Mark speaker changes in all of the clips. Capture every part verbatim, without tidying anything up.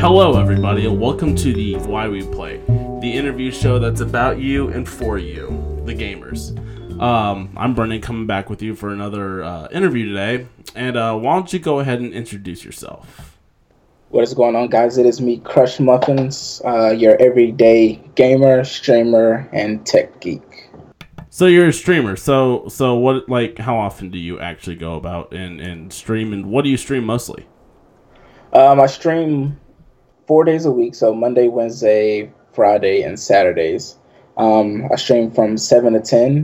Speaker 1: Hello, everybody, and welcome to the Why We Play, the interview show that's about you and for you, the gamers. Um, I'm Brendan, coming back with you for another uh, interview today, and uh, why don't you go ahead and introduce yourself?
Speaker 2: What is going on, guys? It is me, Crush Muffins, uh, your everyday gamer, streamer, and tech geek.
Speaker 1: So you're a streamer. So so what like how often do you actually go about and, and stream, and what do you stream mostly?
Speaker 2: Um, I stream four days a week, so Monday, Wednesday, Friday, and Saturdays. Um, I stream from seven to ten.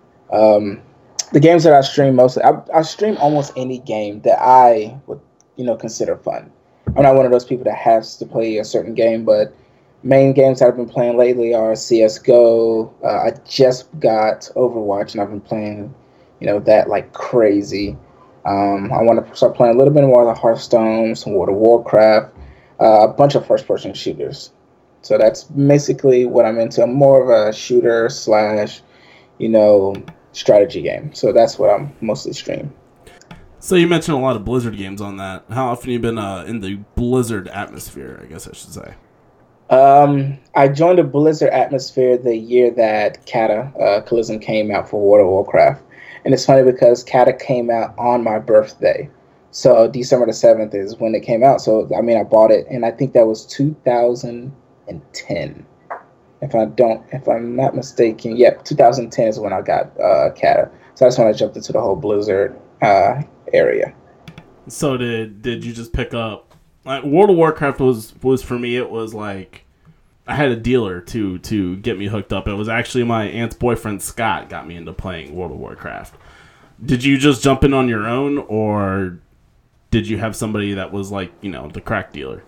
Speaker 2: Um, the games that I stream mostly, I, I stream almost any game that I would, you know, consider fun. I'm not one of those people that has to play a certain game, but main games that I've been playing lately are C S G O. Uh, I just got Overwatch, and I've been playing, you know, that like crazy. Um, I want to start playing a little bit more of the Hearthstone, some World of Warcraft, uh, a bunch of first-person shooters. So that's basically what I'm into. I'm more of a shooter slash, you know, strategy game. So that's what I'm mostly streaming.
Speaker 1: So you mentioned a lot of Blizzard games on that. How often have you been uh, in the Blizzard atmosphere, I guess I should say?
Speaker 2: Um, I joined the Blizzard atmosphere the year that Cata uh, Collision came out for World of Warcraft. And it's funny because Cata came out on my birthday. So December the seventh is when it came out. So, I mean, I bought it, and I think that was two thousand ten. If I don't, if I'm not mistaken, yep, two thousand ten is when I got uh, Cata. So that's when I jumped into the whole Blizzard uh, area.
Speaker 1: So did did you just pick up like World of Warcraft was was for me? It was like I had a dealer to to get me hooked up. It was actually my aunt's boyfriend Scott got me into playing World of Warcraft. Did you just jump in on your own, or did you have somebody that was like, you know, the crack dealer?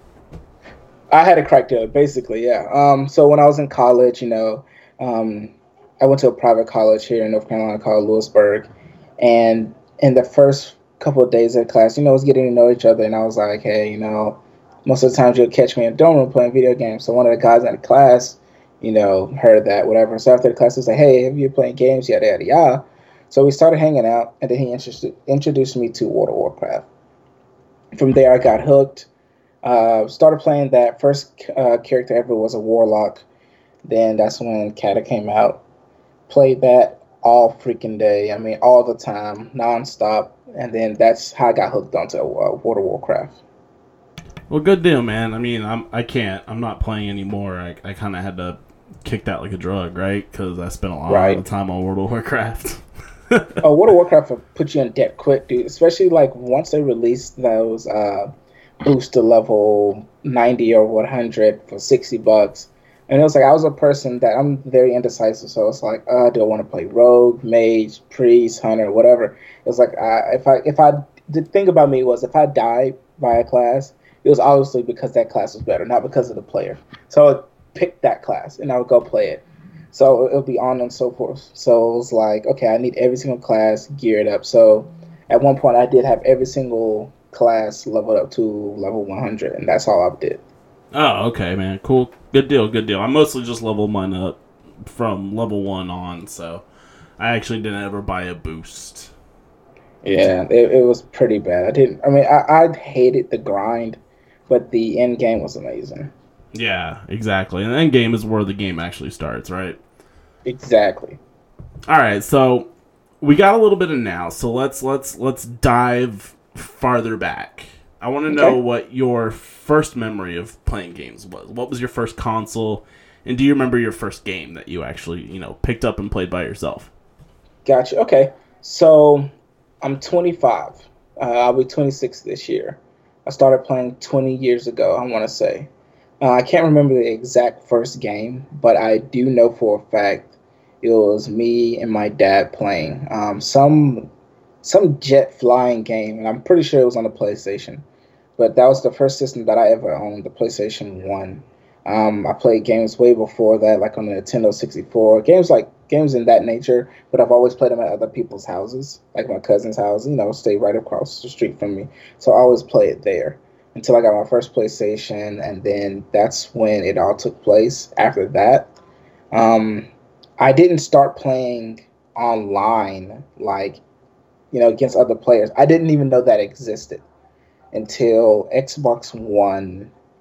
Speaker 2: I had a crack dealer, basically, yeah. Um, so when I was in college, you know, um, I went to a private college here in North Carolina called Lewisburg, and in the first couple of days of class, you know, I was getting to know each other, and I was like, hey, you know, most of the times you'll catch me in the dorm room playing video games. So one of the guys in the class, you know, heard that, whatever. So after the class, he was like, hey, have you been playing games? Yada, yada, yada. So we started hanging out, and then he introduced, introduced me to World of Warcraft. From there, I got hooked. Uh, started playing that. First uh, character ever was a Warlock. Then that's when Cata came out. Played that all freaking day. I mean, all the time, nonstop. And then that's how I got hooked onto uh, World of Warcraft.
Speaker 1: Well, good deal, man. I mean, I'm I can't. I'm not playing anymore. I I kind of had to kick that like a drug, right? Because I spent a lot right. of time on World of Warcraft.
Speaker 2: Oh, World of Warcraft will put you in debt quick, dude. Especially like once they released those uh, boost to level ninety or one hundred for sixty bucks. And it was like, I was a person that I'm very indecisive. So it's like, uh, do I want to play rogue, mage, priest, hunter, whatever? It was like, I, if I, if I, the thing about me was if I died by a class, it was obviously because that class was better, not because of the player. So I would pick that class and I would go play it. So it would be on and so forth. So it was like, okay, I need every single class geared up. So at one point I did have every single class leveled up to level one hundred, and that's all I did.
Speaker 1: Oh, okay, man. Cool. Good deal, good deal. I mostly just leveled mine up from level one on, so I actually didn't ever buy a boost.
Speaker 2: Yeah, it, it was pretty bad. I didn't, I mean, I, I hated the grind, but the end game was amazing.
Speaker 1: Yeah, exactly. And the end game is where the game actually starts, right?
Speaker 2: Exactly.
Speaker 1: All right, so we got a little bit of now, so let's let's let's dive farther back. I want to
Speaker 2: Okay.
Speaker 1: know what your first memory of playing games was. What was your first console, and do you remember your first game that you actually, you know, picked up and played by yourself?
Speaker 2: Gotcha. Okay, so I'm twenty-five. Uh, I'll be twenty-six this year. I started playing twenty years ago, I want to say. Uh, I can't remember the exact first game, but I do know for a fact it was me and my dad playing um, some some jet flying game, and I'm pretty sure it was on the PlayStation. But that was the first system that I ever owned, the PlayStation one. Um, I played games way before that, like on the Nintendo sixty-four. Games like games in that nature, but I've always played them at other people's houses, like my cousin's house, you know, stay right across the street from me. So I always play it there until I got my first PlayStation, and then that's when it all took place. After that, um, I didn't start playing online, like, you know, against other players. I didn't even know that existed until Xbox One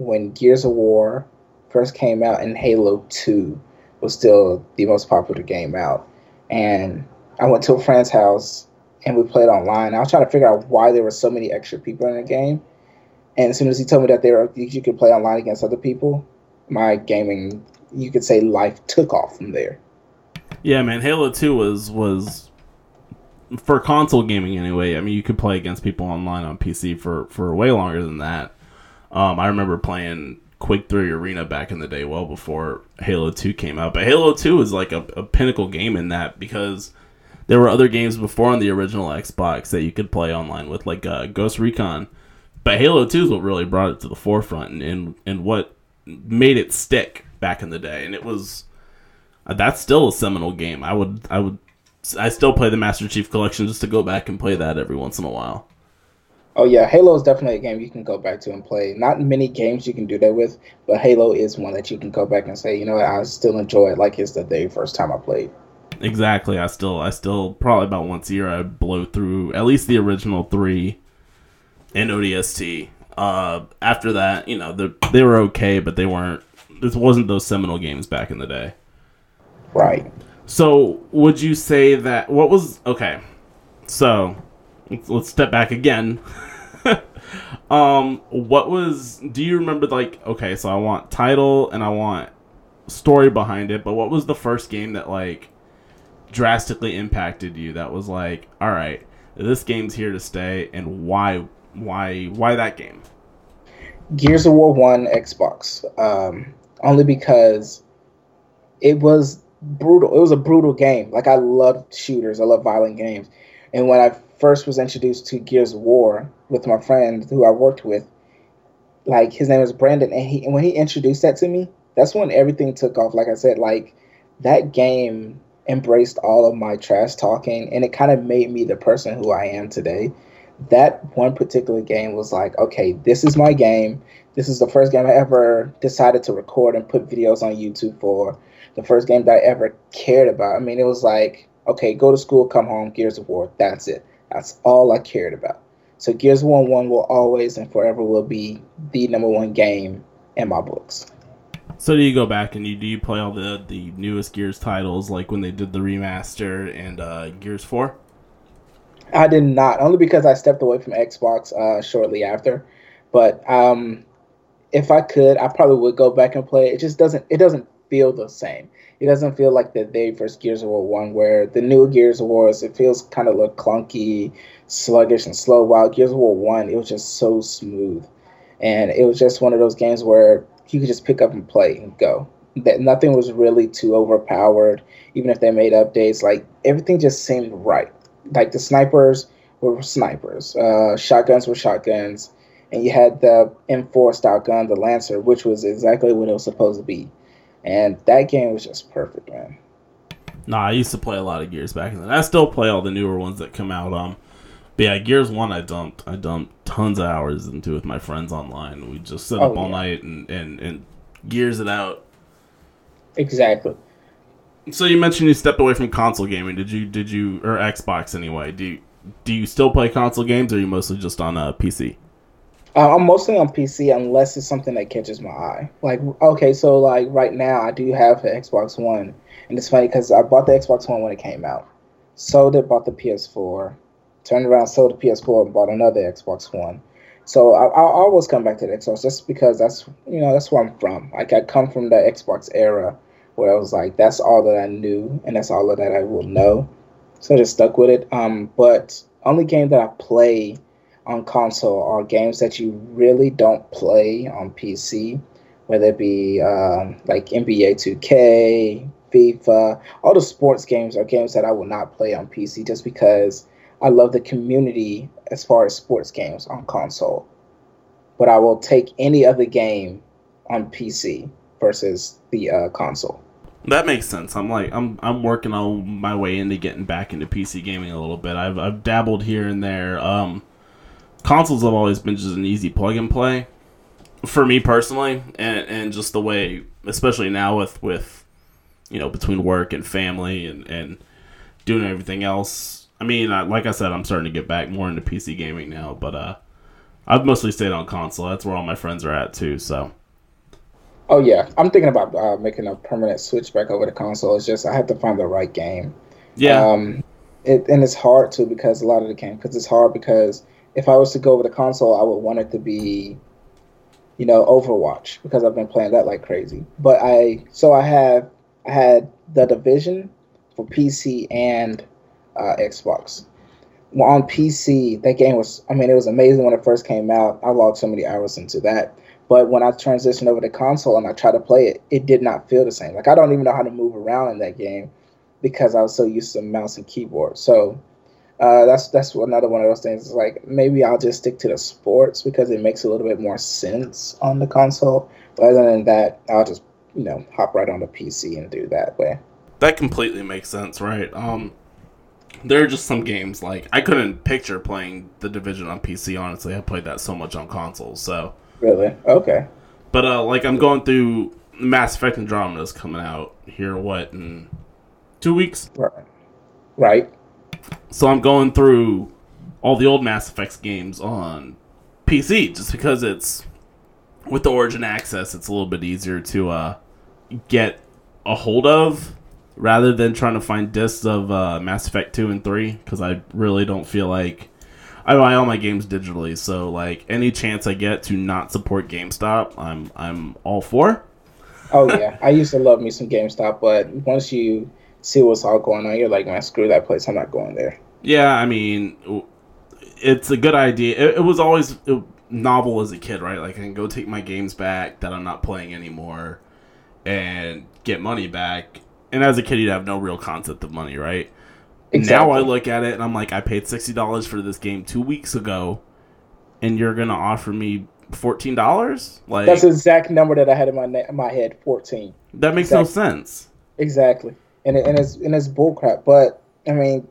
Speaker 2: when Gears of War first came out and Halo two was still the most popular game out. And I went to a friend's house and we played online. I was trying to figure out why there were so many extra people in the game. And as soon as he told me that there were, you could play online against other people, my gaming, you could say, life took off from there.
Speaker 1: Yeah, man, Halo two was was for console gaming anyway. I mean, you could play against people online on P C for, for way longer than that. Um, I remember playing Quake three Arena back in the day, well before Halo two came out. But Halo two was like a, a pinnacle game in that because there were other games before on the original Xbox that you could play online with, like uh, Ghost Recon. But Halo two is what really brought it to the forefront and, and, and what made it stick back in the day. And it was... Uh, that's still a seminal game. I would, I would, I still play the Master Chief Collection just to go back and play that every once in a while.
Speaker 2: Oh yeah, Halo is definitely a game you can go back to and play. Not many games you can do that with, but Halo is one that you can go back and say, you know what, I still enjoy it like it's the very first time I played.
Speaker 1: Exactly. I still, I still probably about once a year I blow through at least the original three and O D S T. Uh, after that, you know, they they were okay, but they weren't. This wasn't those seminal games back in the day.
Speaker 2: Right.
Speaker 1: So, would you say that... What was... Okay. So, let's, let's step back again. um, what was... Do you remember, like... Okay, so I want title and I want story behind it, but what was the first game that, like, drastically impacted you that was like, alright, this game's here to stay, and why... Why... Why that game?
Speaker 2: Gears of War one Xbox. Um, only because it was... brutal. It was a brutal game. Like, I loved shooters. I love violent games. And when I first was introduced to Gears of War with my friend who I worked with, like, his name was Brandon, and he and when he introduced that to me, that's when everything took off. Like I said, like, that game embraced all of my trash talking, and it kind of made me the person who I am today. That one particular game was like, okay, this is my game. This is the first game I ever decided to record and put videos on YouTube for. The first game that I ever cared about. I mean, it was like, okay, go to school, come home, Gears of War. That's it. That's all I cared about. So Gears of War one will always and forever will be the number one game in my books.
Speaker 1: So do you go back and you do you play all the, the newest Gears titles, like when they did the remaster and uh, Gears four?
Speaker 2: I did not, only because I stepped away from Xbox uh, shortly after. But um, if I could, I probably would go back and play. It just doesn't. It doesn't feel the same. It doesn't feel like the very first Gears of War one, where the new Gears of War, it feels kind of look clunky, sluggish, and slow. While Gears of War one, it was just so smooth, and it was just one of those games where you could just pick up and play and go. That nothing was really too overpowered. Even if they made updates, like everything just seemed right. Like the snipers were snipers, uh, shotguns were shotguns, and you had the M four style gun, the Lancer, which was exactly what it was supposed to be. And that game was just perfect, man.
Speaker 1: Nah, I used to play a lot of Gears back then. I still play all the newer ones that come out. Um, but yeah, Gears one, I dumped. I dumped tons of hours into with my friends online. We just sit
Speaker 2: Oh,
Speaker 1: up all
Speaker 2: yeah.
Speaker 1: night and, and, and Gears it out.
Speaker 2: Exactly.
Speaker 1: So you mentioned you stepped away from console gaming. Did you? Did you? Or Xbox anyway? Do you, do you still play console games, or are you mostly just on a P C?
Speaker 2: Uh, I'm mostly on P C unless it's something that catches my eye. Like, okay, so like right now I do have an Xbox One, and it's funny because I bought the Xbox One when it came out, sold it, bought the P S four, turned around, sold the P S four, and bought another Xbox One. So I, I'll always come back to the Xbox just because that's you know that's where I'm from. Like I come from the Xbox era where I was like that's all that I knew and that's all that I will know. So I just stuck with it. Um, but only game that I play on console are games that you really don't play on P C, whether it be um, like N B A two K, FIFA. All the sports games are games that I will not play on P C just because I love the community as far as sports games on console. But I will take any other game on P C versus the uh, console.
Speaker 1: That makes sense. I'm like I'm I'm working on my way into getting back into P C gaming a little bit. I've I've dabbled here and there. Um, consoles have always been just an easy plug and play for me personally, and and just the way, especially now with with you know between work and family and and doing everything else. I mean, I, like I said, I'm starting to get back more into P C gaming now, but uh, I've mostly stayed on console. That's where all my friends are at too. So
Speaker 2: Oh yeah, I'm thinking about uh, making a permanent switch back over to console. It's just I have to find the right game.
Speaker 1: yeah,
Speaker 2: Um, it and it's hard too because a lot of the game because it's hard because if I was to go over to console, I would want it to be you know Overwatch because I've been playing that like crazy. But I so I have I had the Division for P C and uh, Xbox. Well, on P C, that game was, I mean, it was amazing when it first came out. I logged so many hours into that. But when I transitioned over to console and I tried to play it, it did not feel the same. Like, I don't even know how to move around in that game because I was so used to mouse and keyboard. So uh, that's that's another one of those things. It's like, maybe I'll just stick to the sports because it makes a little bit more sense on the console. But other than that, I'll just, you know, hop right on the P C and do that way.
Speaker 1: that completely makes sense, right? Um, there are just some games like I couldn't picture playing the Division on P C. Honestly, I played that so much on consoles. So,
Speaker 2: Really? Okay.
Speaker 1: but uh, like I'm going through Mass Effect Andromeda is coming out here. What in two weeks?
Speaker 2: Right. Right.
Speaker 1: So I'm going through all the old Mass Effects games on P C just because it's with the Origin Access. It's a little bit easier to uh, get a hold of rather than trying to find discs of uh, Mass Effect two and three because I really don't feel like I buy all my games digitally. So like any chance I get to not support GameStop, I'm I'm all for.
Speaker 2: Oh yeah, I used to love me some GameStop, but once you see what's all going on, you're like, man, screw that place. I'm not going there.
Speaker 1: Yeah, I mean, it's a good idea. It, it was always novel as a kid, right? Like I can go take my games back that I'm not playing anymore and get money back. And as a kid, you'd have no real concept of money, right?
Speaker 2: Exactly.
Speaker 1: Now I look at it and I'm like, I paid sixty dollars for this game two weeks ago, and you're gonna offer me fourteen dollars? Like
Speaker 2: That's the exact number that I had in my na- my head, fourteen.
Speaker 1: that makes
Speaker 2: Exactly.
Speaker 1: no sense.
Speaker 2: Exactly. And it, and it's and it's bullcrap. But I mean,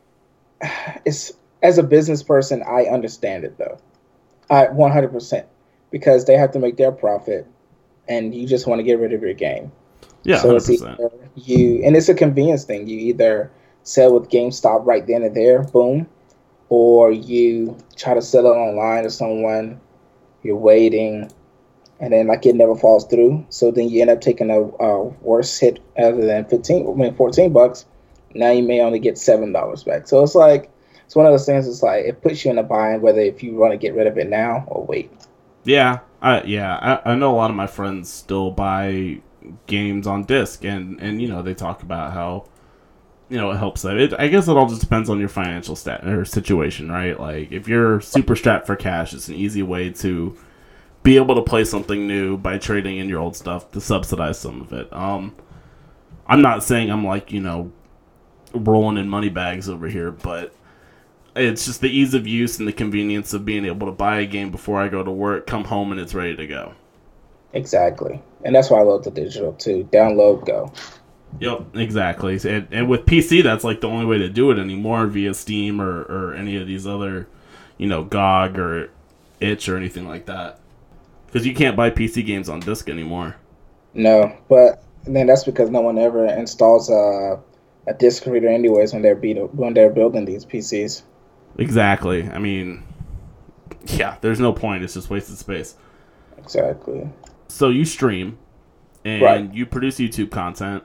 Speaker 2: it's as a business person, I understand it though. I one hundred percent because they have to make their profit, and you just want to get rid of your game.
Speaker 1: Yeah,
Speaker 2: So
Speaker 1: one
Speaker 2: it's
Speaker 1: hundred percent.
Speaker 2: either you, and it's a convenience thing. You either sell with GameStop right then and there, boom, or you try to sell it online to someone. You're waiting, and then like it never falls through. So then you end up taking a, a worse hit other than fifteen, I mean fourteen bucks. Now you may only get seven dollars back. So it's like it's one of those things. It's like it puts you in a bind whether if you want to get rid of it now or wait.
Speaker 1: Yeah, I yeah, I, I know a lot of my friends still buy games on disc, and and you know they talk about how you know it helps them. It, I guess it all just depends on your financial stat or situation, right? Like if you're super strapped for cash, it's an easy way to be able to play something new by trading in your old stuff to subsidize some of it. Um, I'm not saying I'm like you know rolling in money bags over here, but it's just the ease of use and the convenience of being able to buy a game before I go to work, come home, and it's ready to go.
Speaker 2: Exactly, and that's why I love the digital too. Download, go.
Speaker 1: Yep, exactly. And, and with P C, that's like the only way to do it anymore via Steam or, or any of these other, you know, G O G or Itch or anything like that. Because you can't buy P C games on disc anymore.
Speaker 2: No, but then that's because no one ever installs a a disc reader anyways when they're beat when they're building these P Cs.
Speaker 1: Exactly. I mean, yeah, there's no point. It's just wasted space.
Speaker 2: Exactly.
Speaker 1: So you stream and
Speaker 2: Right.
Speaker 1: you produce YouTube content.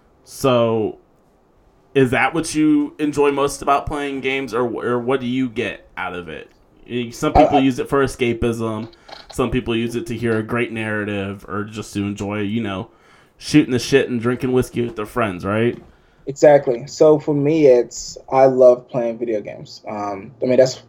Speaker 1: So is that what you enjoy most about playing games, or or what do you get out of it? Some people
Speaker 2: I, I,
Speaker 1: use it for escapism. Some people use it to hear a great narrative or just to enjoy, you know, shooting the shit and drinking whiskey with their friends, right?
Speaker 2: exactly. So for me, it's I love playing video games. Um, I mean that's,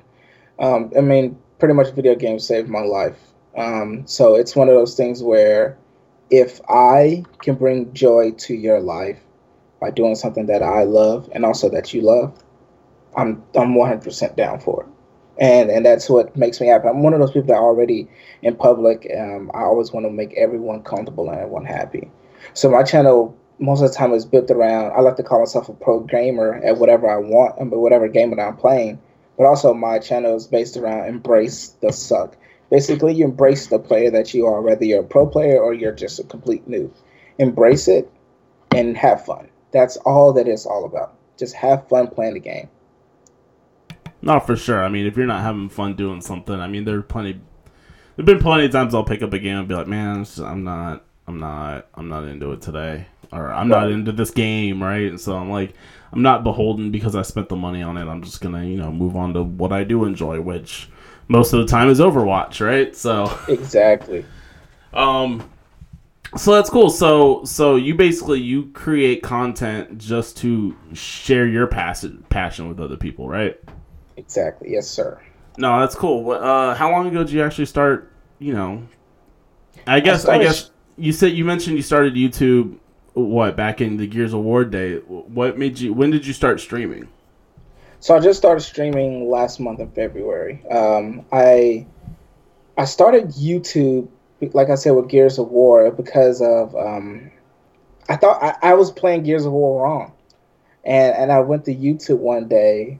Speaker 2: um, I mean pretty much video games saved my life. Um, so it's one of those things where if I can bring joy to your life by doing something that I love and also that you love, I'm I'm one hundred percent down for it. And and that's what makes me happy. I'm one of those people that are already in public. Um, I always want to make everyone comfortable and everyone happy. So my channel most of the time is built around. I like to call myself a pro gamer at whatever I want, um, whatever game that I'm playing. But also my channel is based around embrace the suck. Basically, you embrace the player that you are, whether you're a pro player or you're just a complete noob. Embrace it and have fun. That's all that it's all about. Just have fun playing the game.
Speaker 1: Not for sure. I mean, if you're not having fun doing something, I mean, there are plenty. There've been plenty of times I'll pick up a game and be like, man, it's just- I'm not, I'm not, I'm not into it today, or I'm not
Speaker 2: Right.
Speaker 1: into this game, right? And so I'm like, I'm not beholden because I spent the money on it. I'm just gonna, you know, move on to what I do enjoy, which most of the time is Overwatch, right? So,
Speaker 2: Exactly.
Speaker 1: um, so that's cool. So, so you basically you create content just to share your passion passion with other people, right?
Speaker 2: Exactly. Yes, sir.
Speaker 1: No, that's cool. What- Uh, how long ago did you actually start? You know, I guess I,
Speaker 2: started
Speaker 1: guess you said you mentioned you started YouTube. What, back in the Gears of War day? What made you? When did you start streaming?
Speaker 2: So I just started streaming last month in February. Um, I I started YouTube, like I said, with Gears of War because of um, I thought I, I was playing Gears of War wrong, and and I went to YouTube one day,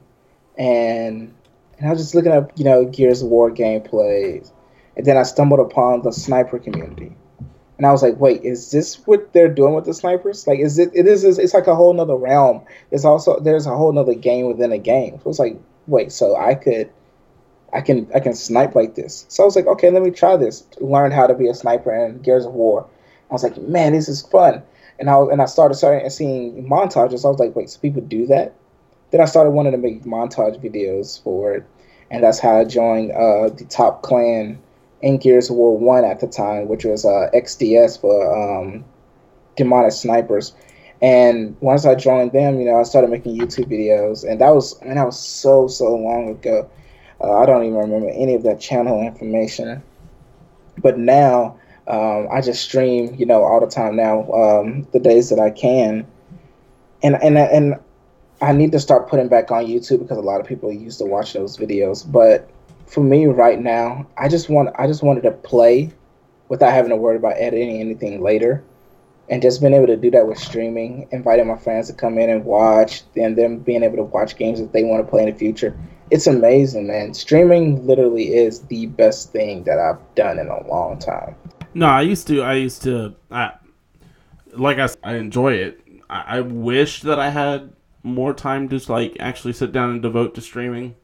Speaker 2: and and I was just looking up, you know, Gears of War gameplays, and then I stumbled upon the sniper community, and I was like, wait, is this what they're doing with the snipers? Like, is it? It is. It's like a whole nother realm. There's also there's a whole nother game within a game. So it's like, wait, so I could I can I can snipe like this. So I was like, okay, let me try this. Learn how to be a sniper in Gears of War. I was like, man, this is fun. And I was, and I started starting seeing montages. I was like, wait, so people do that? Then I started wanting to make montage videos for it, and that's how I joined uh, the top clan in Gears of War One at the time, which was uh, X D S for um, Demonic Snipers. And once I joined them, you know, I started making YouTube videos, and that was, I mean, that was so so long ago. Uh, I don't even remember any of that channel information. But now um, I just stream, you know, all the time now, um, the days that I can. And and and I need to start putting back on YouTube because a lot of people used to watch those videos. But for me right now, I just want I just wanted to play without having to worry about editing anything later. And just being able to do that with streaming, inviting my friends to come in and watch, and them being able to watch games that they want to play in the future. It's amazing, man. Streaming literally is the best thing that I've done in a long time.
Speaker 1: No, I used to. I used to. I, like I, s- I enjoy it. I, I wish that I had more time to like actually sit down and devote to streaming.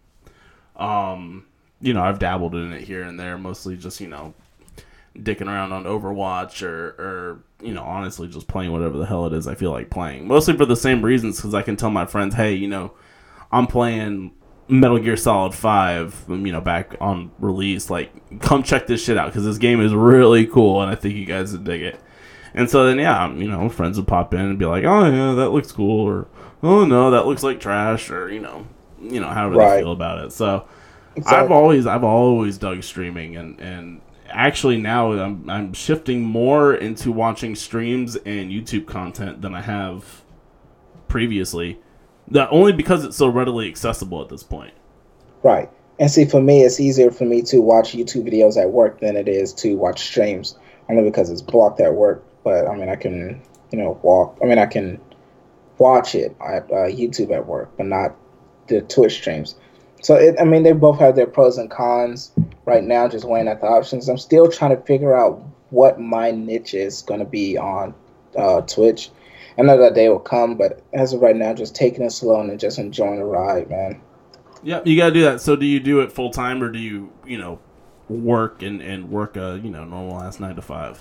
Speaker 1: Um, you know, I've dabbled in it here and there, mostly just you know, dicking around on Overwatch or, or you know, honestly, just playing whatever the hell it is I feel like playing. Mostly for the same reasons, because I can tell my friends, hey, you know, I'm playing Metal Gear Solid five, you know, back on release. Like, come check this shit out, because this game is really cool, and I think you guys would dig it. And so then, yeah, you know, friends would pop in and be like, oh, yeah, that looks cool, or, oh, no, that looks like trash, or, you know, you know, however
Speaker 2: Right.
Speaker 1: they feel about it. So,
Speaker 2: Exactly.
Speaker 1: I've always, I've always dug streaming, and, and actually now I'm, I'm shifting more into watching streams and YouTube content than I have previously. That only because it's so readily accessible at this point.
Speaker 2: Right. And see, for me, it's easier for me to watch YouTube videos at work than it is to watch streams, only because it's blocked at work. But I mean, I can, you know, walk. I mean, I can watch it at uh, YouTube at work, but not the Twitch streams. So, it, I mean, they both have their pros and cons. Right now, just weighing out the options. I'm still trying to figure out what my niche is going to be on uh, Twitch. I know that day will come, but as of right now, just taking it slow and just enjoying the ride, man.
Speaker 1: Yep, you gotta do that. So do you do it full time, or do you, you know, work and, and work a, you know, normal ass nine to five?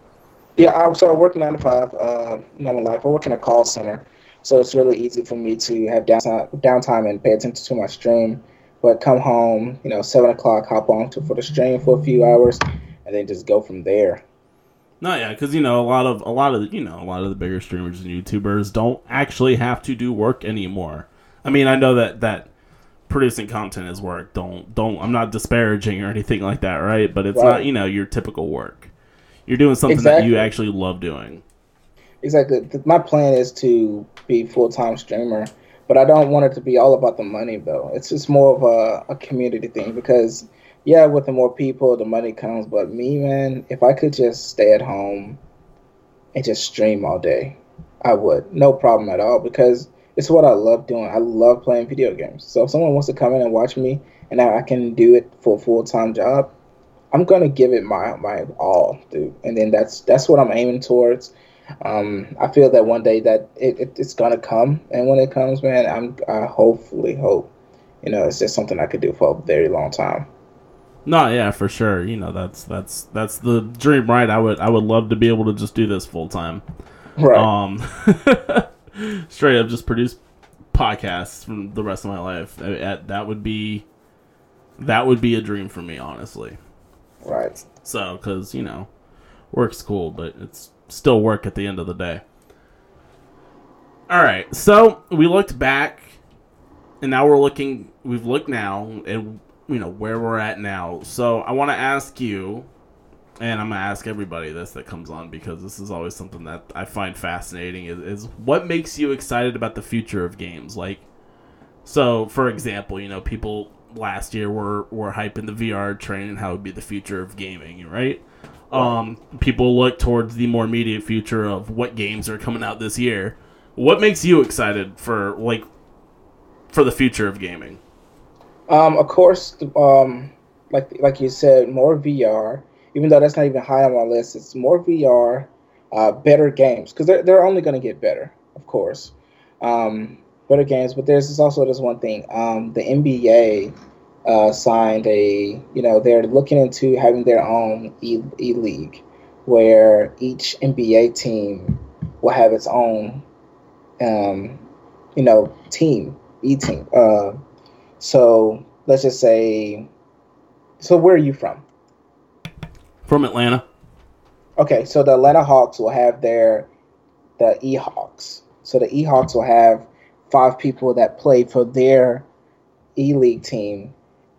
Speaker 2: Yeah, I so I work nine to five, uh, normal life. I work in a call center, so it's really easy for me to have downtime, downtime and pay attention to my stream. But come home, you know, seven o'clock, hop on to for the stream for a few hours, and then just go from there.
Speaker 1: No, yeah, because you know a lot of a lot of the, you know a lot of the bigger streamers and YouTubers don't actually have to do work anymore. I mean, I know that that producing content is work. Don't don't. I'm not disparaging or anything like that, right? But it's
Speaker 2: Right.
Speaker 1: not you know your typical work. You're doing something that
Speaker 2: Exactly.
Speaker 1: you actually love doing.
Speaker 2: Exactly. Th- My plan is to be full time streamer, but I don't want it to be all about the money though. It's just more of a, a community thing because yeah, with the more people, the money comes. But me, man, if I could just stay at home and just stream all day, I would. No problem at all because it's what I love doing. I love playing video games. So if someone wants to come in and watch me and I I can do it for a full time job, I'm gonna give it my my all, dude. And then that's that's what I'm aiming towards. Um, I feel that one day that it, it it's gonna come, and when it comes, man, I'm I hopefully hope you know, it's just something I could do for a very long time.
Speaker 1: No, yeah, for sure. You know, that's that's that's the dream, right? I would I would love to be able to just do this full time.
Speaker 2: Right.
Speaker 1: Um, straight up, just produce podcasts for the rest of my life. That would be that would be a dream for me, honestly.
Speaker 2: Right.
Speaker 1: So, because you know, work's cool, but it's still work at the end of the day. All right, so we looked back, and now we're looking. We've looked now, and you know where we're at now. So I want to ask you, and I'm gonna ask everybody this that comes on because this is always something that I find fascinating. Is, is what makes you excited about the future of games? Like, so for example, you know, people last year were were hyping the V R train and how it would be the future of gaming, right? Um, people look towards the more immediate future of what games are coming out this year. What makes you excited for like for the future of gaming?
Speaker 2: Um, of course, um, like like you said, more V R. Even though that's not even high on my list, it's more V R, uh, better games because they're they're only going to get better, of course. Um, better games, but there's also this one thing. Um, the N B A uh, signed a, you know, they're looking into having their own e e league, where each N B A team will have its own, um, you know, team e team. Uh, So let's just say, so where are you from?
Speaker 1: From Atlanta.
Speaker 2: Okay, so the Atlanta Hawks will have their the E-Hawks. So the E-Hawks will have five people that play for their E-League team,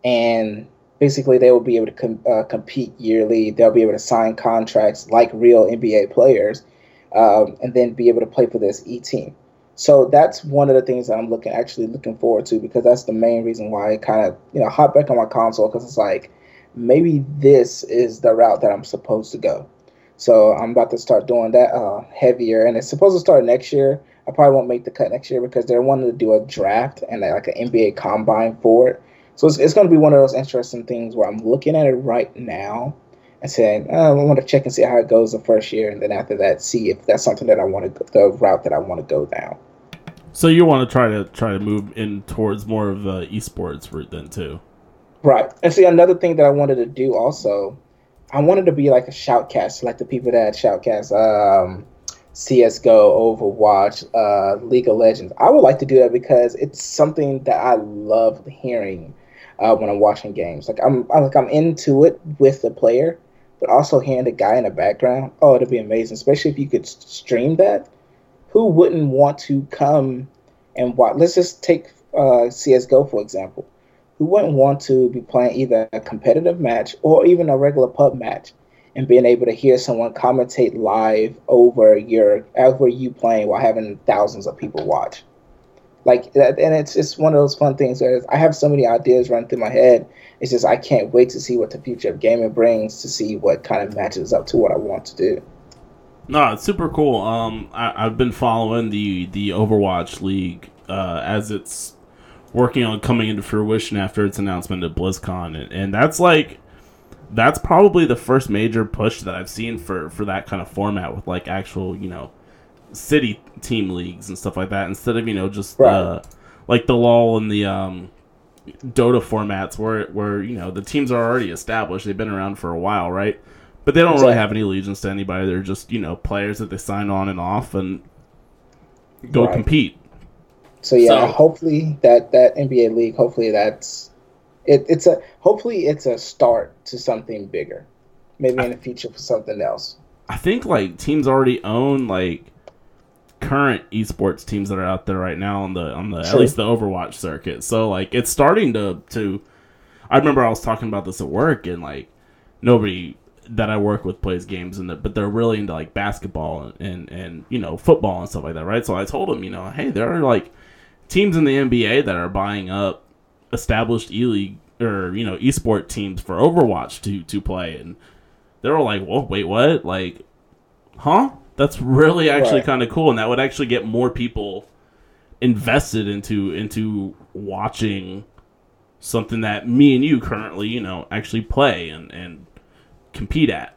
Speaker 2: and basically they will be able to com- uh, compete yearly. They'll be able to sign contracts like real N B A players, um, and then be able to play for this E-team. So that's one of the things that I'm looking actually looking forward to because that's the main reason why I kind of, you know, hop back on my console because it's like maybe this is the route that I'm supposed to go. So I'm about to start doing that uh, heavier, and it's supposed to start next year. I probably won't make the cut next year because they're wanting to do a draft and like an N B A combine for it. So it's, it's going to be one of those interesting things where I'm looking at it right now and saying, oh, I want to check and see how it goes the first year, and then after that, see if that's something that I want to, the route that I want to go down.
Speaker 1: So you want to try to try to move in towards more of the esports route then too,
Speaker 2: right? And see, another thing that I wanted to do also, I wanted to be like a shoutcast, like the people that shoutcast um, C S G O, Overwatch, uh, League of Legends. I would like to do that because it's something that I love hearing uh, when I'm watching games. Like I'm, I'm like I'm into it with the player. But also hearing the guy in the background, oh, it'd be amazing, especially if you could stream that. Who wouldn't want to come and watch? Let's just take uh, C S G O, for example. Who wouldn't want to be playing either a competitive match or even a regular pub match and being able to hear someone commentate live over your over you playing while having thousands of people watch? Like, and it's just one of those fun things where I have so many ideas running through my head. It's just I can't wait to see what the future of gaming brings, to see what kind of matches up to what I want to do.
Speaker 1: No, it's super cool. Um, I, I've been following the the Overwatch League uh, as it's working on coming into fruition after its announcement at BlizzCon, and, and that's like that's probably the first major push that I've seen for, for that kind of format with like actual, you know, city team leagues and stuff like that instead of, you know, just right. uh, like the LoL and the um, Dota formats where where you know the teams are already established, they've been around for a while, right? But they don't exactly. really have any allegiance to anybody. They're just, you know, players that they sign on and off and go right. compete.
Speaker 2: So yeah, so, hopefully that, that N B A league, hopefully that's it. It's a hopefully it's a start to something bigger, maybe I, in the future for something else.
Speaker 1: I think like teams already own like current esports teams that are out there right now on the on the True. at least the Overwatch circuit. So like it's starting to to. I remember I was talking about this at work and like nobody that I work with plays games, and the, but they're really into like basketball and, and, and you know football and stuff like that, right? So I told them, you know, hey, there are like teams in the N B A that are buying up established e-league or you know esport teams for Overwatch to to play, and they were like, "Whoa, wait, what? Like, huh? That's really actually right. kind of cool, and that would actually get more people invested into into watching something that me and you currently, you know, actually play and and." compete at.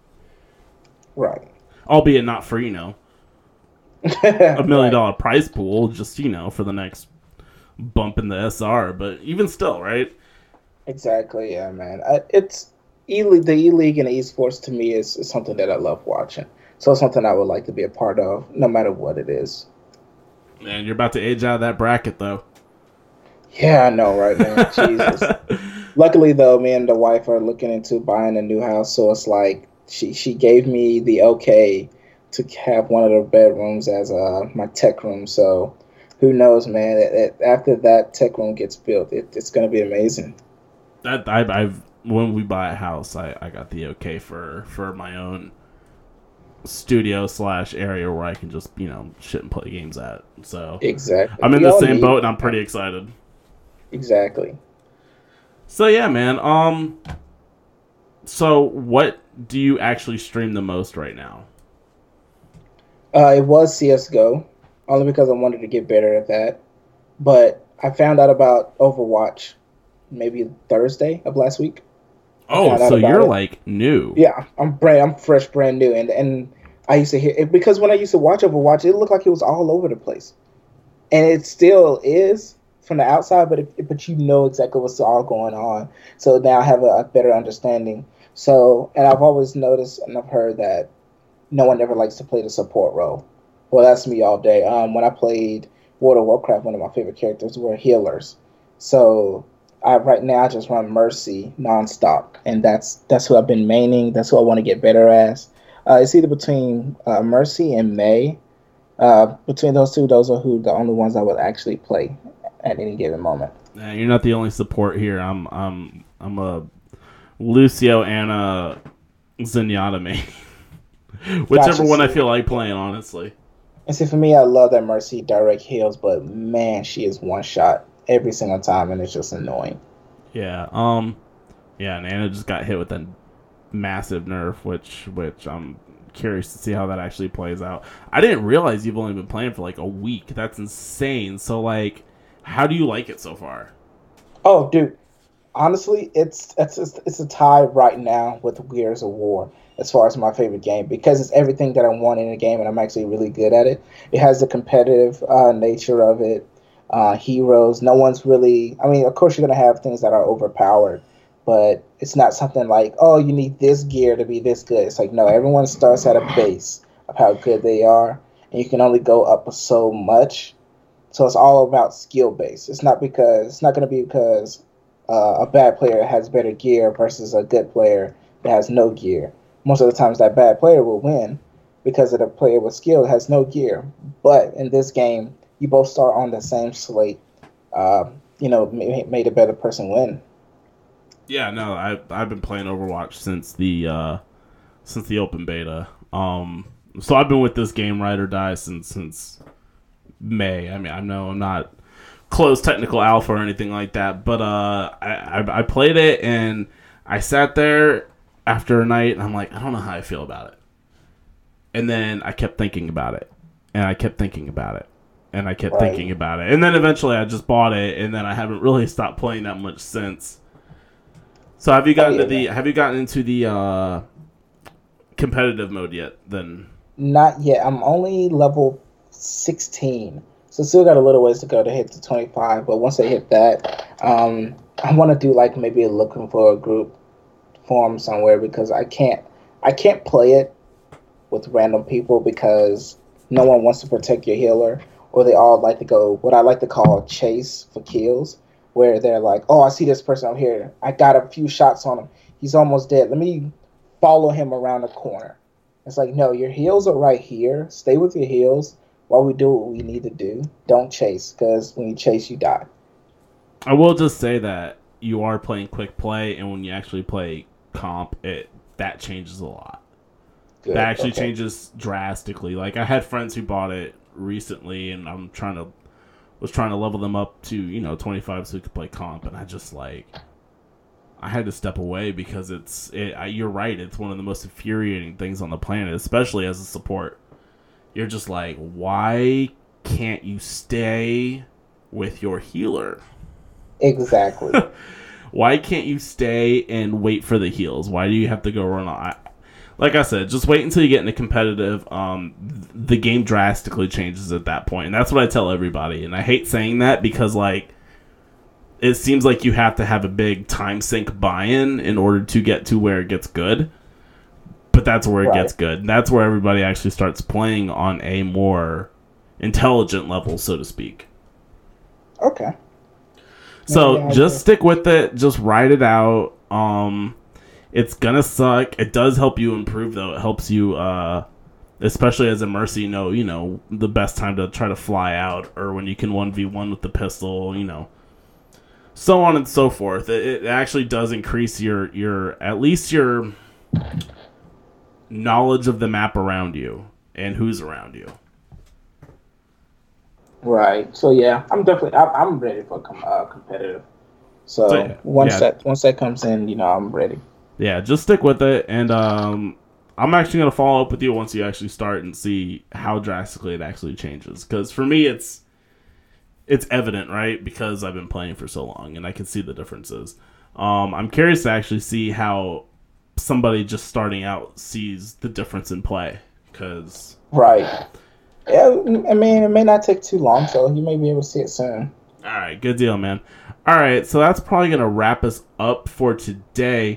Speaker 2: Right.
Speaker 1: Albeit not for, you know, a million right. dollar prize pool, just, you know, for the next bump in the S R, but even still, right?
Speaker 2: Exactly, yeah, man. I, it's E-League, the E-League and esports to me is, is something that I love watching. So it's something I would like to be a part of, no matter what it is.
Speaker 1: Man, you're about to age out of that bracket, though.
Speaker 2: Yeah, I know, right, man? Jesus. Luckily, though, me and the wife are looking into buying a new house, so it's like she she gave me the okay to have one of the bedrooms as uh, my tech room. So who knows, man? It, it, after that tech room gets built, it, it's going to be amazing.
Speaker 1: That I, I've when we buy a house, I, I got the okay for, for my own studio slash area where I can just you know shit and play games at. So
Speaker 2: exactly,
Speaker 1: I'm in
Speaker 2: we
Speaker 1: the
Speaker 2: all
Speaker 1: same
Speaker 2: need
Speaker 1: boat, and I'm pretty excited.
Speaker 2: Exactly.
Speaker 1: So yeah, man. Um. So what do you actually stream the most right now?
Speaker 2: Uh, it was C S G O, only because I wanted to get better at that. But I found out about Overwatch maybe Thursday of last week.
Speaker 1: Oh, so you're it. like new?
Speaker 2: Yeah, I'm brand, I'm fresh, brand new, and and I used to hear it because when I used to watch Overwatch, it looked like it was all over the place, and it still is from the outside, but it, but you know exactly what's all going on. So now I have a, a better understanding. So, and I've always noticed and I've heard that no one ever likes to play the support role. Well, that's me all day. Um, when I played World of Warcraft, one of my favorite characters were healers. So I right now I just run Mercy nonstop, and that's that's who I've been maining. That's who I want to get better as. Uh, it's either between uh, Mercy and May. Uh, between those two, those are who the only ones I would actually play at any given moment.
Speaker 1: Nah, you're not the only support here. I'm I'm I'm a Lucio and a Zenyatta main. Whichever gotcha, one see. I feel like playing, honestly.
Speaker 2: And see, for me, I love that Mercy direct heals, but man, she is one shot every single time, and it's just annoying.
Speaker 1: Yeah, um, yeah, and Anna just got hit with a massive nerf, which which I'm curious to see how that actually plays out. I didn't realize you've only been playing for like a week. That's insane. So, like, how do you like it so far?
Speaker 2: Oh, dude, honestly, it's it's it's a tie right now with Gears of War as far as my favorite game because it's everything that I want in a game, and I'm actually really good at it. It has the competitive uh, nature of it. Uh, heroes, no one's really. I mean, of course, you're gonna have things that are overpowered, but it's not something like, oh, you need this gear to be this good. It's like, no, everyone starts at a base of how good they are, and you can only go up so much. So it's all about skill base. It's not because it's not going to be because uh, a bad player has better gear versus a good player that has no gear. Most of the times, that bad player will win because of the player with skill that has no gear. But in this game, you both start on the same slate. Uh, you know, may, may the better person win.
Speaker 1: Yeah, no, I I've been playing Overwatch since the uh, since the open beta. Um, so I've been with this game Ride or Die since since May. I mean, I know I'm not closed technical alpha or anything like that, but uh, I, I I played it and I sat there after a night and I'm like, I don't know how I feel about it. And then I kept thinking about it, and I kept thinking about it, and I kept right. thinking about it, and then eventually I just bought it, and then I haven't really stopped playing that much since. So have you gotten oh, yeah, to the man. have you gotten into the uh, competitive mode yet? Then
Speaker 2: not yet. I'm only level sixteen, so still got a little ways to go to hit the twenty-five. But once I hit that, um, I want to do like maybe looking for a group form somewhere because I can't I can't play it with random people because no one wants to protect your healer, or they all like to go what I like to call chase for kills. Where they're like, oh, I see this person out here. I got a few shots on him. He's almost dead. Let me follow him around the corner. It's like, no, your heals are right here. Stay with your heals while we do what we need to do. Don't chase, because when you chase, you die.
Speaker 1: I will just say that you are playing quick play, and when you actually play comp, it that changes a lot. Good. That actually okay. changes drastically. Like, I had friends who bought it recently, and I'm trying to was trying to level them up to, you know, twenty-five so we could play comp, and I just, like, I had to step away because it's, it, I, you're right, it's one of the most infuriating things on the planet, especially as a support. You're just like, why can't you stay with your healer?
Speaker 2: Exactly.
Speaker 1: Why can't you stay and wait for the heals? Why do you have to go run on? I, like I said, just wait until you get into competitive. Um, the game drastically changes at that point, and that's what I tell everybody. And I hate saying that because, like, it seems like you have to have a big time sink buy-in in order to get to where it gets good. But that's where it right. gets good. That's where everybody actually starts playing on a more intelligent level, so to speak.
Speaker 2: Okay.
Speaker 1: So
Speaker 2: yeah,
Speaker 1: just stick with it. Just ride it out. Um, it's gonna suck. It does help you improve, though. It helps you, uh, especially as a Mercy, you know, you know, the best time to try to fly out, or when you can one v one with the pistol, you know, so on and so forth. It, it actually does increase your, your at least your knowledge of the map around you and who's around you.
Speaker 2: Right. So yeah, I'm definitely I, I'm ready for com- uh, competitive. So, so yeah, once yeah. that once that comes in, you know, I'm ready.
Speaker 1: Yeah, just stick with it, and um, I'm actually gonna follow up with you once you actually start and see how drastically it actually changes. Because for me, it's it's evident, right? Because I've been playing for so long, and I can see the differences. Um, I'm curious to actually see how somebody just starting out sees the difference in play. Because
Speaker 2: right. Yeah, I mean, it may not take too long, so you may be able to see it soon.
Speaker 1: All right, good deal, man. All right, so that's probably going to wrap us up for today.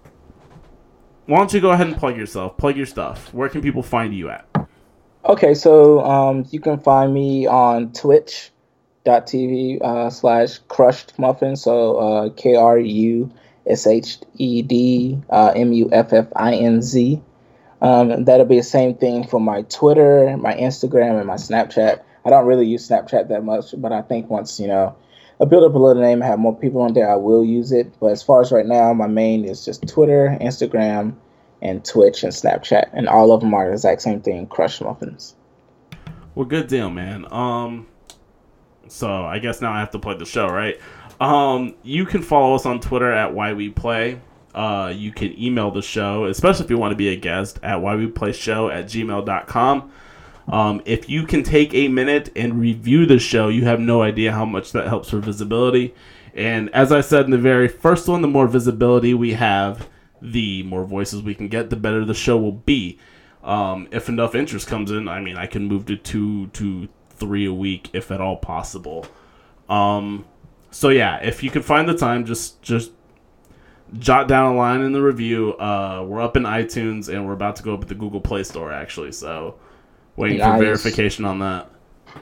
Speaker 1: Why don't you go ahead and plug yourself, plug your stuff. Where can people find you at?
Speaker 2: Okay, so um, you can find me on twitch.tv uh, slash crushed muffin, so uh, K R U S H E D uh, M U F F I N Z. Um, that'll be the same thing for my Twitter, my Instagram, and my Snapchat. I don't really use Snapchat that much, but I think once, you know, I build up a little name, have more people on there, I will use it. But as far as right now, my main is just Twitter, Instagram, and Twitch and Snapchat. And all of them are the exact same thing, Crushed Muffins.
Speaker 1: Well, good deal, man. Um, so I guess now I have to plug the show, right? Um, you can follow us on Twitter at Why We Play. Uh, you can email the show, especially if you want to be a guest, at whyweplayshow at gmail dot com. Um, if you can take a minute and review the show, you have no idea how much that helps for visibility. And as I said in the very first one, the more visibility we have, the more voices we can get, the better the show will be. Um, if enough interest comes in, I mean, I can move to two to three a week, if at all possible. Um, so yeah, if you can find the time, just just jot down a line in the review. Uh, we're up in iTunes, and we're about to go up at the Google Play Store, actually. So waiting nice. for verification on that.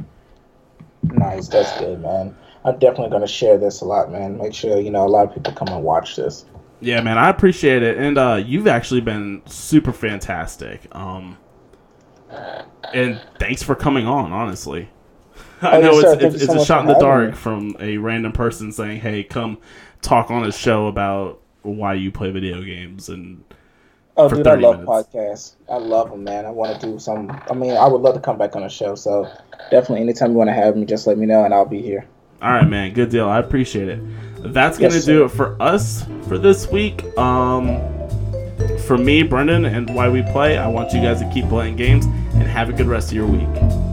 Speaker 2: Nice, that's good, man. I'm definitely going to share this a lot, man. Make sure, you know, a lot of people come and watch this.
Speaker 1: Yeah, man, I appreciate it. And uh, you've actually been super fantastic. Um, and thanks for coming on, honestly. I oh, know yes, it's, it's, it's so a shot in the dark me. from a random person saying, hey, come talk on a show about why you play video games. And
Speaker 2: oh, dude, I love minutes. podcasts. I love them, man. I want to do some. I mean, I would love to come back on a show. So definitely, anytime you want to have me, just let me know, and I'll be here.
Speaker 1: All right, man. Good deal. I appreciate it. That's going to yes, do it for us for this week. Um, for me, Brendan, and Why We Play, I want you guys to keep playing games and have a good rest of your week.